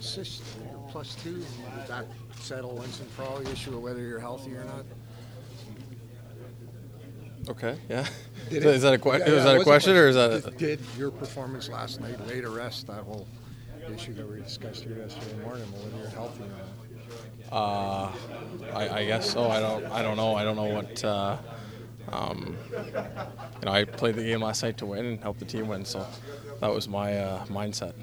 assist, you're +2. Did that settle once and for all the issue of whether you're healthy or not? Okay, yeah. Did Is that a, Yeah, is that it a was question or is that did your performance last night laid to rest that whole issue that we discussed here yesterday morning, whether you're healthy or not? I guess so. I don't know. I don't know what. I played the game last night to win and help the team win, so that was my mindset.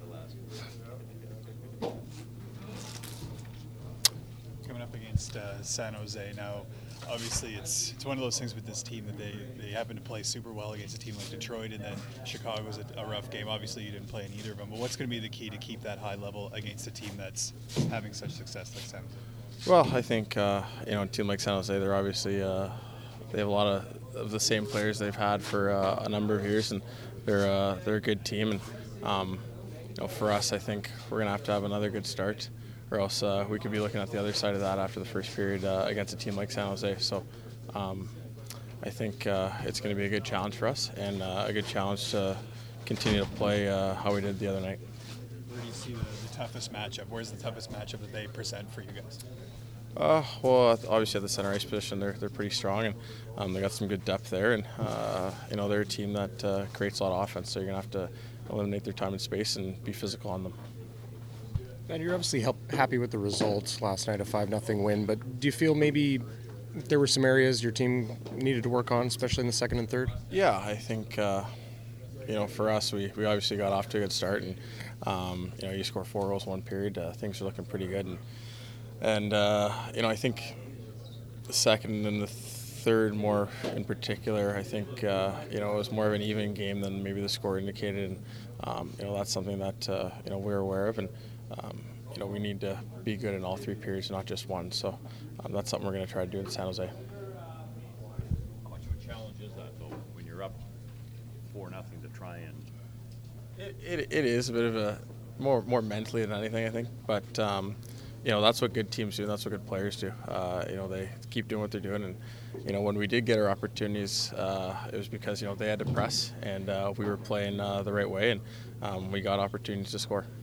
Coming up against San Jose now, obviously it's one of those things with this team that they happen to play super well against a team like Detroit, and then Chicago's a rough game. Obviously you didn't play in either of them, but what's going to be the key to keep that high level against a team that's having such success like San Jose? Well, I think a team like San Jose, they're obviously they have a lot of the same players they've had for a number of years, and they're a good team. And for us, I think we're gonna have to have another good start, or else we could be looking at the other side of that after the first period against a team like San Jose. So I think it's going to be a good challenge for us, and a good challenge to continue to play how we did the other night. Where do you see the toughest matchup? Where's the toughest matchup that they present for you guys? Well, obviously at the center ice position, they're pretty strong, and they got some good depth there, and they're a team that creates a lot of offense. So you're gonna have to eliminate their time and space and be physical on them. And you're obviously happy with the results last night, a 5-0 win, but do you feel maybe there were some areas your team needed to work on, especially in the second and third? Yeah, I think for us, we obviously got off to a good start, and you score 4 goals one period, things are looking pretty good, and I think the second and the third more in particular, I think it was more of an even game than maybe the score indicated, and that's something that we're aware of, and we need to be good in all 3 periods, not just one. So that's something we're going to try to do in San Jose. How much of a challenge is that, though, when you're up 4-0 to try and? It is a bit of a more mentally than anything, I think. But that's what good teams do. That's what good players do. They keep doing what they're doing, and when we did get our opportunities, it was because they had to press, and we were playing the right way, and we got opportunities to score.